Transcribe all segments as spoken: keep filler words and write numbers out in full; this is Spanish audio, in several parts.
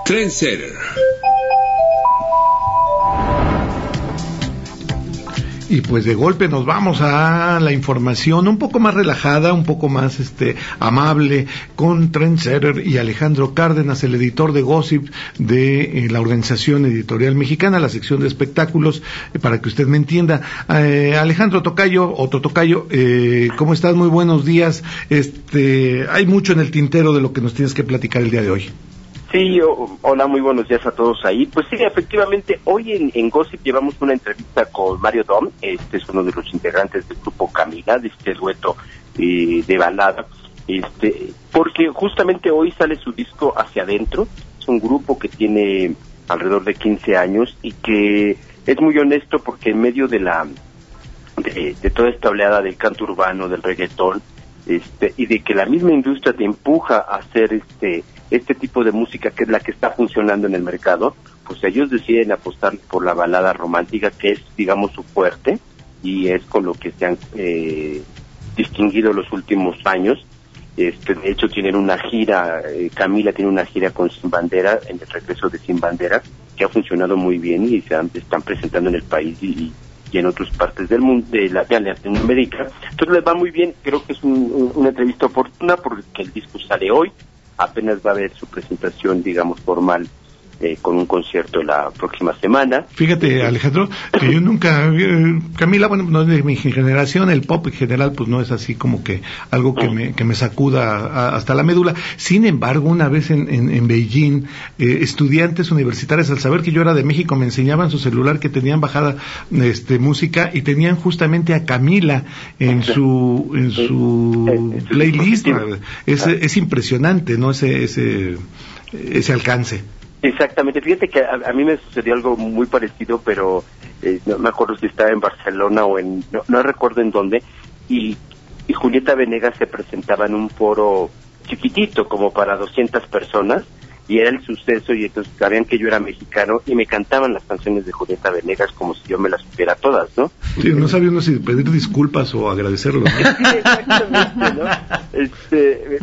Trendsetter. Y pues de golpe nos vamos a la información un poco más relajada, un poco más este amable, con Trendsetter y Alejandro Cárdenas, el editor de Gossip de eh, la Organización Editorial Mexicana, la sección de espectáculos, eh, para que usted me entienda. Eh, Alejandro Tocayo, otro Tocayo, eh, ¿cómo estás? Muy buenos días. Este, hay mucho en el tintero de lo que nos tienes que platicar el día de hoy. Sí, oh, hola, muy buenos días a todos ahí. Pues sí, efectivamente, hoy en, en Gossip llevamos una entrevista con Mario Dom. Este es uno de los integrantes del grupo Camila, de este dueto eh, de balada, este, porque justamente hoy sale su disco Hacia Adentro. Es un grupo que tiene alrededor de quince años y que es muy honesto porque en medio de la de, de toda esta oleada del canto urbano, del reggaetón, este, y de que la misma industria te empuja a hacer este este tipo de música que es la que está funcionando en el mercado, pues ellos deciden apostar por la balada romántica, que es, digamos, su fuerte, y es con lo que se han eh, distinguido los últimos años. Este, de hecho, tienen una gira, eh, Camila tiene una gira con Sin Bandera, en el regreso de Sin Bandera, que ha funcionado muy bien y se han, están presentando en el país y, y en otras partes del mundo, de la de Latinoamérica. Entonces les va muy bien, creo que es un, un, una entrevista oportuna porque el disco sale hoy. Apenas va a haber su presentación, digamos, formal, eh, con un concierto la próxima semana. Fíjate, Alejandro, que yo nunca, eh, Camila, bueno, no es de mi generación, el pop en general, pues no es así como que algo que me, que me sacuda a, hasta la médula. Sin embargo, una vez en, en, en Beijing, eh, estudiantes universitarios, al saber que yo era de México, me enseñaban su celular que tenían bajada este música y tenían justamente a Camila en su, en su playlist. Es, es impresionante, ¿no? Ese, ese, ese alcance. Exactamente, fíjate que a, a mí me sucedió algo muy parecido, pero eh, no me acuerdo si estaba en Barcelona o en, no, no recuerdo en dónde, y, y Julieta Venegas se presentaba en un foro chiquitito, como para doscientas personas, y era el suceso, y entonces sabían que yo era mexicano, y me cantaban las canciones de Julieta Venegas como si yo me las supiera todas, ¿no? Sí, no sabía uno si pedir disculpas o agradecerlo, ¿no? Sí, exactamente, ¿no? Este,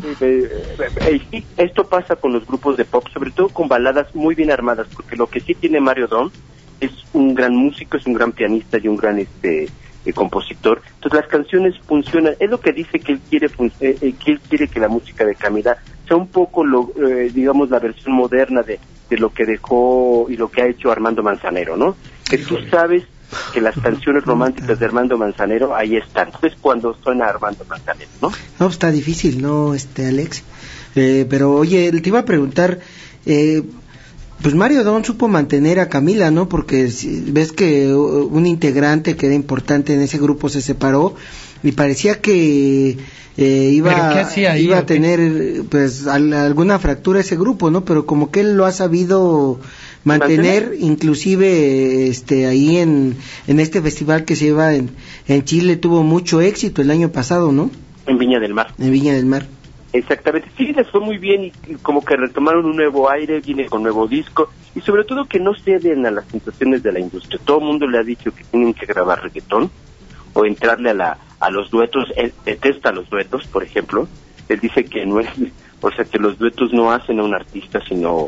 eh, eh, esto pasa con los grupos de pop, sobre todo con baladas muy bien armadas, porque lo que sí tiene Mario Dom es un gran músico, es un gran pianista y un gran este eh, compositor. Entonces las canciones funcionan, es lo que dice que él quiere, eh, eh, que él quiere que la música de Camila sea un poco, lo, eh, digamos, la versión moderna de, de lo que dejó y lo que ha hecho Armando Manzanero, ¿no? Que tú sabes que las canciones románticas de Armando Manzanero ahí están. Es cuando suena Armando Manzanero, ¿no? No, está difícil, ¿no, este Alex? Eh, pero oye, te iba a preguntar, eh, pues Mario Dom supo mantener a Camila, ¿no? Porque si, ves que un integrante que era importante en ese grupo se separó y parecía que eh, iba, ahí, iba a tener pues al, alguna fractura ese grupo, ¿no? Pero como que él lo ha sabido mantener, ¿Mantener? inclusive este ahí en en este festival que se lleva en, en Chile tuvo mucho éxito el año pasado, ¿no? En Viña del Mar. En Viña del Mar. Exactamente, sí, les fue muy bien y, y como que retomaron un nuevo aire, viene con nuevo disco y sobre todo que no ceden a las tentaciones de la industria. Todo el mundo le ha dicho que tienen que grabar reggaetón o entrarle a la a los duetos. Él detesta los duetos, por ejemplo. Él dice que no es, o sea, que los duetos no hacen a un artista, sino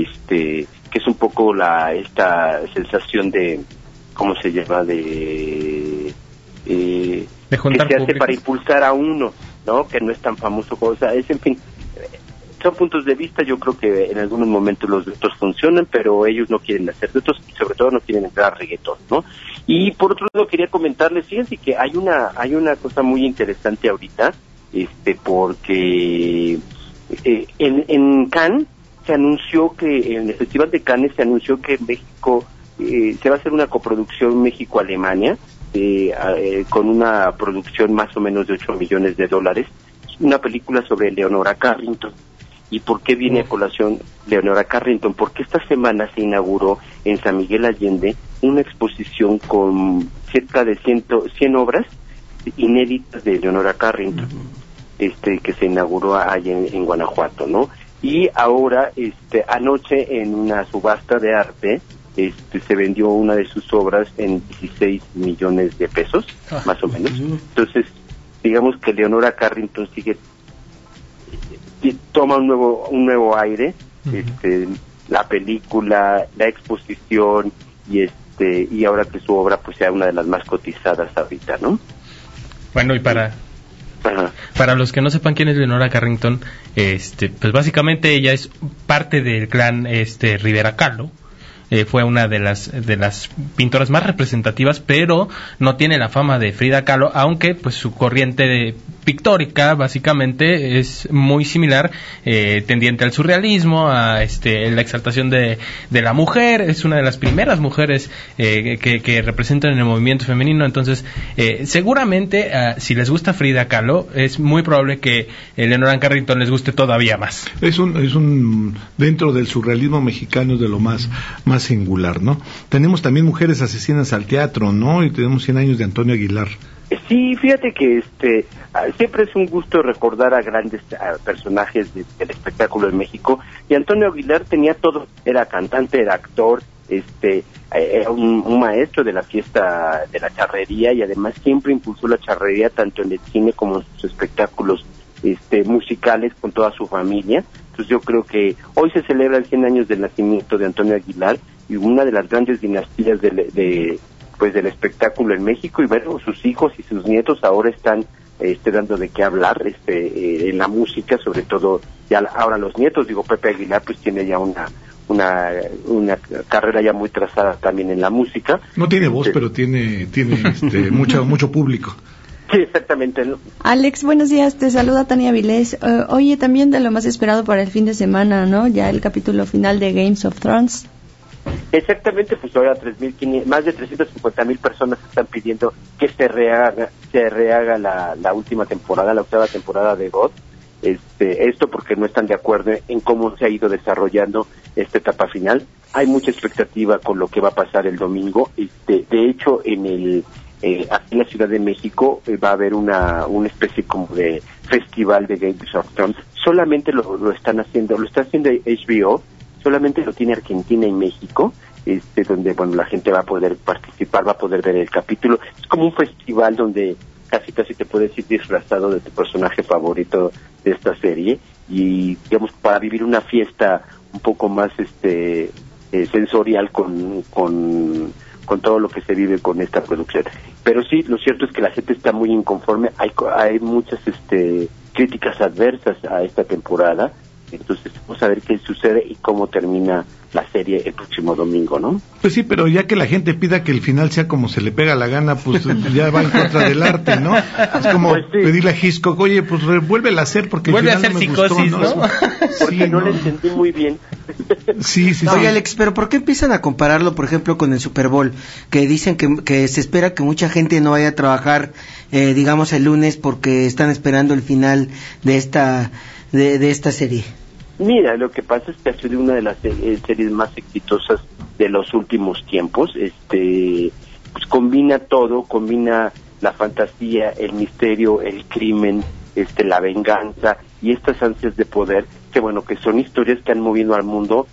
este que es un poco la esta sensación de, ¿cómo se llama? De, eh, de juntar que se hace públicos. para impulsar a uno, ¿no? Que no es tan famoso, o sea, es, en fin, son puntos de vista. Yo creo que en algunos momentos los duetos funcionan, pero ellos no quieren hacer duetos y sobre todo no quieren entrar a reggaetón, ¿no? Y por otro lado quería comentarles, fíjense que hay una hay una cosa muy interesante ahorita, este porque eh, en, en Cannes se anunció que, en el Festival de Cannes se anunció que México, eh, se va a hacer una coproducción México-Alemania, eh, eh, con una producción más o menos de ocho millones de dólares, una película sobre Leonora Carrington. ¿Y por qué viene a colación Leonora Carrington? Porque esta semana se inauguró en San Miguel Allende una exposición con cerca de cien obras inéditas de Leonora Carrington, este que se inauguró allá en, en Guanajuato, ¿no? Y ahora, este anoche en una subasta de arte, este se vendió una de sus obras en dieciséis millones de pesos, más o menos. Entonces, digamos que Leonora Carrington sigue toma un nuevo un nuevo aire, uh-huh. este la película, la exposición y este y ahora que su obra pues sea una de las más cotizadas ahorita, ¿no? Bueno, y para Ajá. para los que no sepan quién es Leonora Carrington, este pues básicamente ella es parte del clan este Rivera Kahlo. Eh, fue una de las de las pintoras más representativas, pero no tiene la fama de Frida Kahlo, aunque pues su corriente de pictórica básicamente es muy similar, eh, tendiente al surrealismo, a este la exaltación de, de la mujer. Es una de las primeras mujeres eh, que, que representan en el movimiento femenino. Entonces eh, seguramente uh, si les gusta Frida Kahlo, es muy probable que eh, Leonora Carrington les guste todavía más. Es un es un dentro del surrealismo mexicano es de lo más más singular, ¿no? Tenemos también Mujeres asesinas al teatro, ¿no? Y tenemos cien años de Antonio Aguilar. Sí, fíjate que este siempre es un gusto recordar a grandes a personajes de, del espectáculo en México, y Antonio Aguilar tenía todo, era cantante, era actor, este era un, un maestro de la fiesta de la charrería, y además siempre impulsó la charrería tanto en el cine como en sus espectáculos este musicales con toda su familia. Entonces yo creo que hoy se celebran cien años del nacimiento de Antonio Aguilar, y una de las grandes dinastías de, de pues del espectáculo en México, y bueno, sus hijos y sus nietos ahora están este dando de qué hablar este eh, en la música, sobre todo ya ahora los nietos, digo, Pepe Aguilar pues tiene ya una una una carrera ya muy trazada también en la música. No tiene voz, este, pero tiene tiene este mucho mucho público. Sí, exactamente, ¿no? Alex, buenos días, te saluda Tania Vilés. Uh, oye, también de lo más esperado para el fin de semana, ¿no? Ya el capítulo final de Games of Thrones. Exactamente, pues ahora tres mil quinientos, más de trescientas cincuenta mil personas están pidiendo que se rehaga, se rehaga la, la última temporada, la octava temporada de God. Este, esto porque no están de acuerdo en cómo se ha ido desarrollando esta etapa final. Hay mucha expectativa con lo que va a pasar el domingo. Este, de hecho, en el Eh, aquí en la Ciudad de México eh, va a haber una una especie como de festival de Games of Thrones. Solamente lo, lo están haciendo, lo está haciendo H B O, solamente lo tiene Argentina y México, este donde bueno la gente va a poder participar, va a poder ver el capítulo. Es como un festival donde casi casi te puedes ir disfrazado de tu personaje favorito de esta serie, y digamos para vivir una fiesta un poco más este eh, sensorial con con con todo lo que se vive con esta producción. Pero sí, lo cierto es que la gente está muy inconforme, hay hay muchas este críticas adversas a esta temporada, entonces vamos a ver qué sucede y cómo termina la serie el próximo domingo, ¿no? Pues sí, pero ya que la gente pida que el final sea como se le pega la gana, pues ya va en contra del arte, ¿no? Es como pues sí. Pedirle a Hitchcock, oye, pues vuélvela a hacer porque vuelve el final a hacer no me psicosis, gustó, ¿no? ¿no? Porque sí, no no lo entendí muy bien. Sí, sí, no, sí. Oye, Alex, pero ¿por qué empiezan a compararlo, por ejemplo, con el Super Bowl? Que dicen que, que se espera que mucha gente no vaya a trabajar, eh, digamos, el lunes porque están esperando el final de esta de, de esta serie. Mira, lo que pasa es que ha sido una de las eh, series más exitosas de los últimos tiempos. Este, pues combina todo, combina la fantasía, el misterio, el crimen, este, la venganza y estas ansias de poder, que bueno, que son historias que han movido al mundo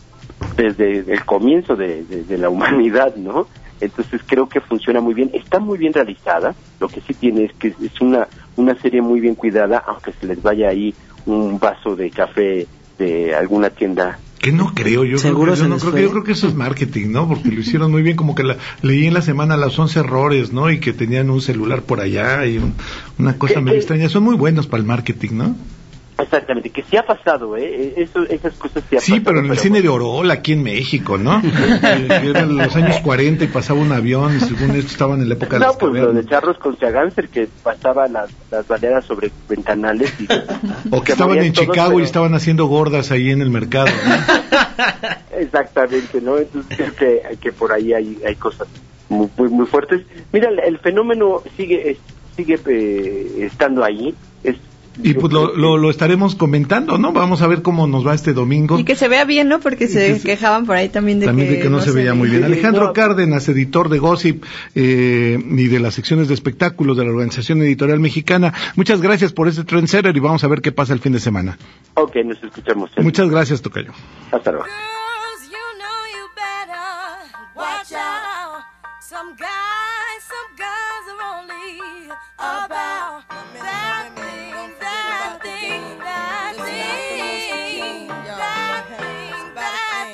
desde el comienzo de, de, de la humanidad, ¿no? Entonces creo que funciona muy bien, está muy bien realizada. Lo que sí tiene es que es una una serie muy bien cuidada, aunque se les vaya ahí un vaso de café de alguna tienda. Que no creo, yo creo que, yo no creo que yo creo que eso es marketing, ¿no? Porque lo hicieron muy bien, como que la, leí en la semana los once errores, ¿no? Y que tenían un celular por allá y un, una cosa medio extraña. Son muy buenos para el marketing, ¿no? Exactamente, que sí ha pasado, ¿eh? Eso, esas cosas sí ha sí, pasado. pero en el pero cine bueno. de Orola, aquí en México, ¿no? que eran los años cuarenta y pasaba un avión y según esto estaban en la época de no, las pues cavernas. lo de Charros con Seagáncer, que pasaba las, las baleadas sobre ventanales. Y, o que estaban en Chicago todos, pero... y estaban haciendo gordas ahí en el mercado, ¿no? Exactamente, ¿no? Entonces creo que, que por ahí hay, hay cosas muy, muy, muy fuertes. Mira, el, el fenómeno sigue sigue eh, estando ahí. Es Y pues lo, lo, lo estaremos comentando, ¿no? Vamos a ver cómo nos va este domingo. Y que se vea bien, ¿no? Porque se, se quejaban por ahí también de, también que, de que no, no se, se veía muy bien. Alejandro no. Cárdenas, editor de Gossip eh, y de las secciones de espectáculos de la Organización Editorial Mexicana. Muchas gracias por este trendsetter y vamos a ver qué pasa el fin de semana. Ok, nos escuchamos. ¿eh? Muchas gracias, tocayo. Hasta luego. Some guys, some guys are only about that thing, that thing, that thing, that thing, that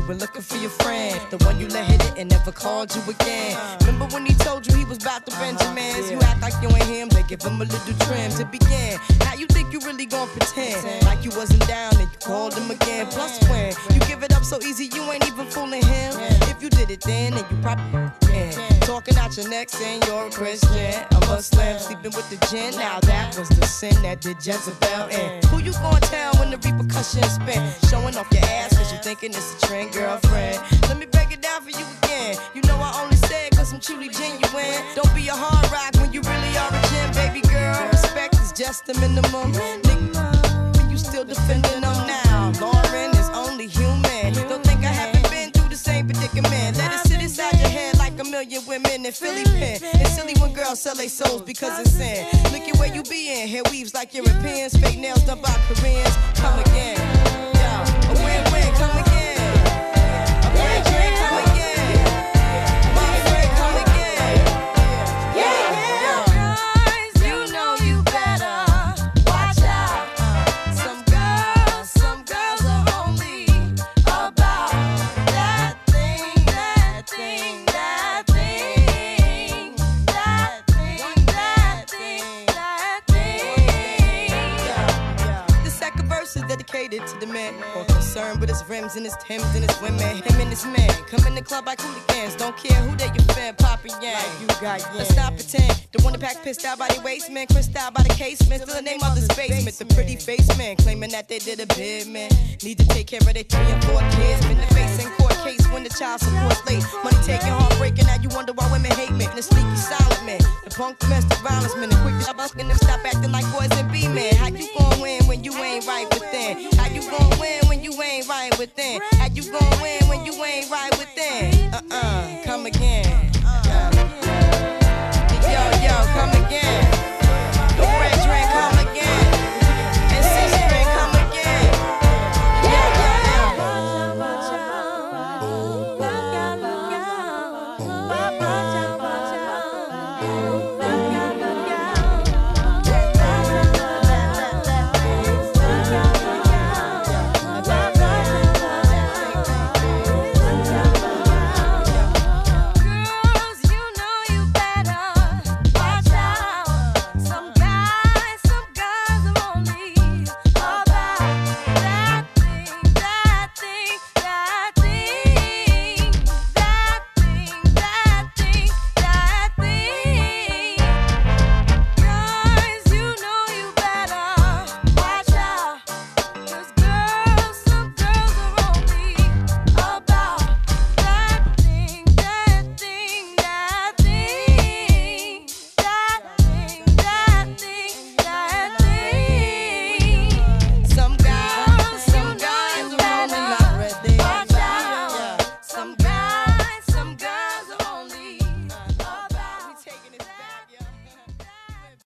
been looking for your friend, the one you let hit it and never called you again. Remember when he told you he was about to Benjamins? You act like you ain't him, they give him a little trim to begin. Now you think you really gon' pretend like you wasn't down and you called him again. Plus when you give it up so easy, you ain't even fooling him. If you did it then, then you probably can. Talking out your neck saying you're a Christian, a Muslim, sleeping with the gin. Now that was the sin that did Jezebel in. Who you gonna tell when the repercussions spin? Showing off your ass cause you thinking it's a trend, girlfriend. Let me break it down for you again. You know I only say it cause I'm truly genuine. Don't be a hard rock when you really are a gem, baby girl. Respect is just the minimum. Nigga, when you still defending them now. Lauren is only human. Don't think I haven't been through the same predicament. Let it sit inside your head like a million women in Philly pen. It's silly when girls sell their souls because it's sin. Look at where you be in. Hair weaves like Europeans. Fake nails done by Koreans. Come again. Yo, a win-win. Come again. A win-win. Come again. My friend, come again. Yeah, yeah. Guys, you know you better watch out. Some girls, some girls are only about that thing, that thing, that thing, that thing, that thing, that thing. The second verse is dedicated to the man more concerned with his rims and his Timbs and his women. Him and his man come in the club like hooligans. Don't care who they your fan, poppin' yang. Like you got yang. Let's not pretend. The one that pack pissed out by the waistman, crissed out by the casement. Still the name of this basement. The pretty face man claiming that they did a bid, man. Need to take care of their three and four kids. Been the face in court case when the child support's late. Money taking, heartbreaking. Now you wonder why women hate me. The sneaky silent man, the punk domestic violence man. The quick to stop asking them stop acting like boys and be men. How you gon' win when you ain't right within? How you gon' win when you ain't right within? How you gon' win when you ain't right within? Uh-uh, come again.